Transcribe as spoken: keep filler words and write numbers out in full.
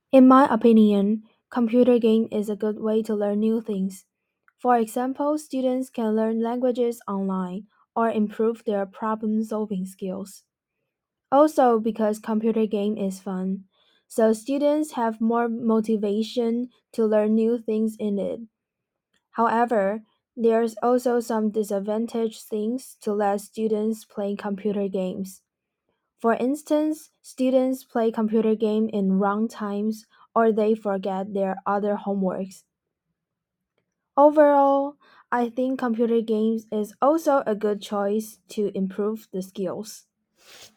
In my opinion, computer game is a good way to learn new things. For example, students can learn languages online or improve their problem-solving skills. Also, because computer game is fun, so students have more motivation to learn new things in it. However, there's also some disadvantage things to let students play computer games. For instance, students play computer game in wrong times or they forget their other homeworks. Overall, I think computer games is also a good choice to improve the skills.